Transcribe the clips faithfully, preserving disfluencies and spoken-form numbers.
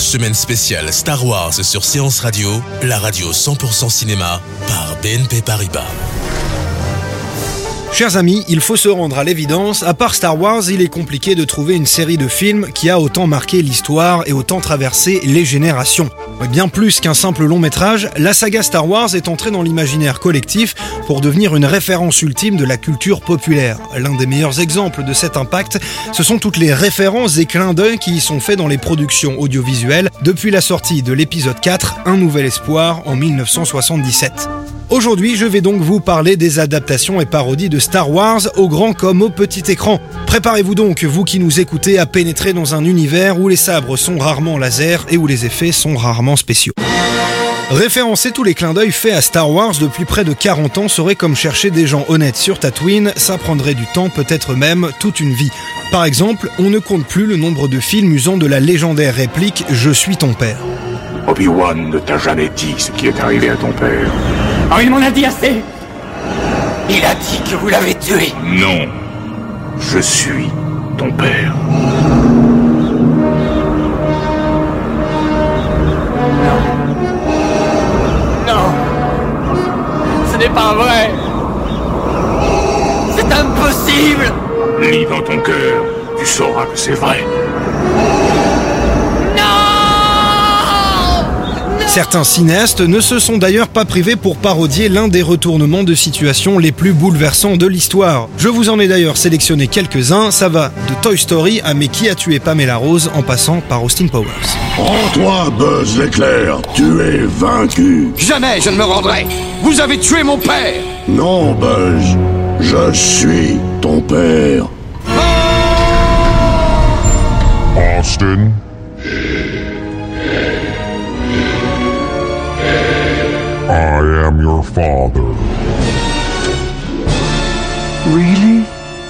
semaine spéciale Star Wars sur Séance Radio, la radio cent pour cent cinéma par B N P Paribas. Chers amis, il faut se rendre à l'évidence, à part Star Wars, il est compliqué de trouver une série de films qui a autant marqué l'histoire et autant traversé les générations. Bien plus qu'un simple long métrage, la saga Star Wars est entrée dans l'imaginaire collectif pour devenir une référence ultime de la culture populaire. L'un des meilleurs exemples de cet impact, ce sont toutes les références et clins d'œil qui y sont faits dans les productions audiovisuelles depuis la sortie de l'épisode quatre, Un Nouvel Espoir, en mille neuf cent soixante-dix-sept. Aujourd'hui, je vais donc vous parler des adaptations et parodies de Star Wars au grand comme au petit écran. Préparez-vous donc, vous qui nous écoutez, à pénétrer dans un univers où les sabres sont rarement laser et où les effets sont rarement spéciaux. Référencer tous les clins d'œil faits à Star Wars depuis près de quarante ans serait comme chercher des gens honnêtes sur Tatooine, ça prendrait du temps, peut-être même toute une vie. Par exemple, on ne compte plus le nombre de films usant de la légendaire réplique « Je suis ton père ». Obi-Wan ne t'a jamais dit ce qui est arrivé à ton père. Oh, il m'en a dit assez. Il a dit que vous l'avez tué. Non. Je suis ton père. Non. Non. Ce n'est pas vrai. C'est impossible. Lis dans ton cœur. Tu sauras que c'est vrai. Certains cinéastes ne se sont d'ailleurs pas privés pour parodier l'un des retournements de situation les plus bouleversants de l'histoire. Je vous en ai d'ailleurs sélectionné quelques-uns, ça va de Toy Story à Mais qui a tué Pamela Rose en passant par Austin Powers. Rends-toi, Buzz l'éclair, tu es vaincu. Jamais je ne me rendrai. Vous avez tué mon père. Non, Buzz, je suis ton père. Austin. I am your father. Really?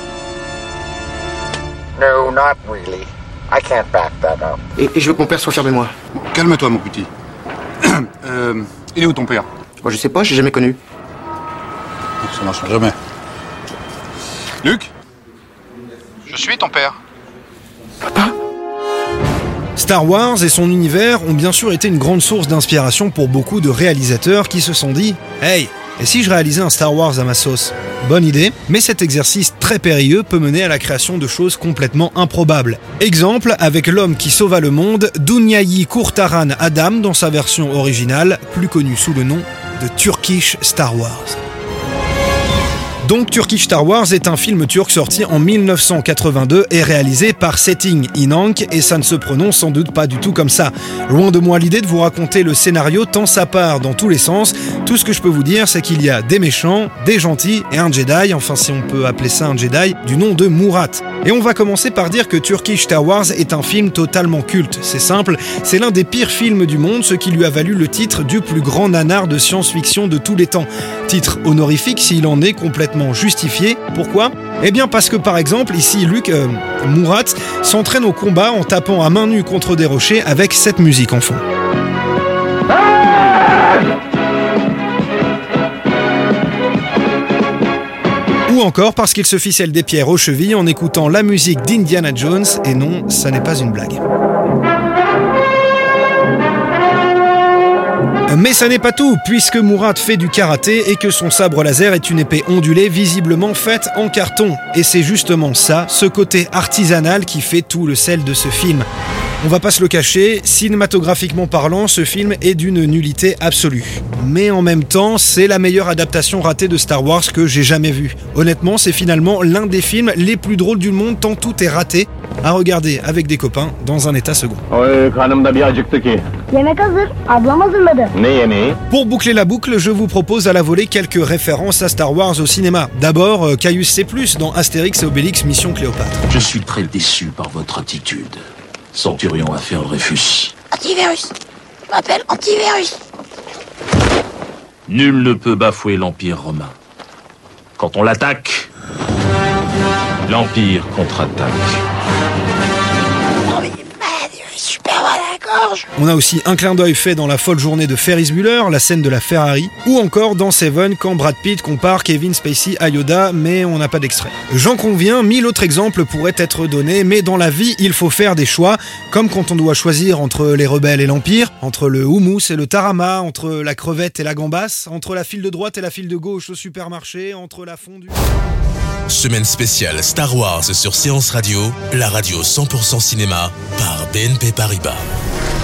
No, not really. I can't back that up. Et, et je veux que mon père soit fier de moi. Calme-toi, mon petit. euh, il est où ton père? Moi, je sais pas, j'ai jamais connu. Ça marchera jamais. Luc? Je suis ton père. Papa? Star Wars et son univers ont bien sûr été une grande source d'inspiration pour beaucoup de réalisateurs qui se sont dit « Hey, et si je réalisais un Star Wars à ma sauce ?» Bonne idée, mais cet exercice très périlleux peut mener à la création de choses complètement improbables. Exemple avec l'homme qui sauva le monde, Dunyayi Kurtaran Adam dans sa version originale, plus connue sous le nom de Turkish Star Wars. Donc Turkish Star Wars est un film turc sorti en mille neuf cent quatre-vingt-deux et réalisé par Setting Inanc, et ça ne se prononce sans doute pas du tout comme ça. Loin de moi l'idée de vous raconter le scénario tant ça part dans tous les sens. Tout ce que je peux vous dire, c'est qu'il y a des méchants, des gentils et un Jedi, enfin si on peut appeler ça un Jedi, du nom de Murat. Et on va commencer par dire que Turkish Star Wars est un film totalement culte. C'est simple, c'est l'un des pires films du monde, ce qui lui a valu le titre du plus grand nanar de science-fiction de tous les temps. Titre honorifique s'il en est complètement justifié. Pourquoi ? Eh bien parce que par exemple, ici Luke, euh, Murat s'entraîne au combat en tapant à main nue contre des rochers avec cette musique en fond. Ou encore parce qu'il se ficelle des pierres aux chevilles en écoutant la musique d'Indiana Jones, et non, ça n'est pas une blague. Mais ça n'est pas tout, puisque Murat fait du karaté et que son sabre laser est une épée ondulée visiblement faite en carton. Et c'est justement ça, ce côté artisanal qui fait tout le sel de ce film. On va pas se le cacher, cinématographiquement parlant, ce film est d'une nullité absolue. Mais en même temps, c'est la meilleure adaptation ratée de Star Wars que j'ai jamais vue. Honnêtement, c'est finalement l'un des films les plus drôles du monde tant tout est raté. À regarder avec des copains dans un état second. Pour boucler la boucle, je vous propose à la volée quelques références à Star Wars au cinéma. D'abord, Caius C plus dans Astérix et Obélix Mission Cléopâtre. Je suis très déçu par votre attitude. Centurion a fait un Dreyfus. Antivirus. Je m'appelle Antivirus. Nul ne peut bafouer l'Empire romain. Quand on l'attaque, l'Empire contre-attaque. Non mais Marius. super mal à la gorge. On a aussi un clin d'œil fait dans La folle journée de Ferris Bueller, la scène de la Ferrari, ou encore dans Seven quand Brad Pitt compare Kevin Spacey à Yoda, mais on n'a pas d'extrait. J'en conviens, mille autres exemples pourraient être donnés, mais dans la vie, il faut faire des choix, comme quand on doit choisir entre les rebelles et l'Empire, entre le houmous et le tarama, entre la crevette et la gambasse, entre la file de droite et la file de gauche au supermarché, entre la fondue... Semaine spéciale Star Wars sur Séance Radio, la radio cent pour cent cinéma par B N P Paribas.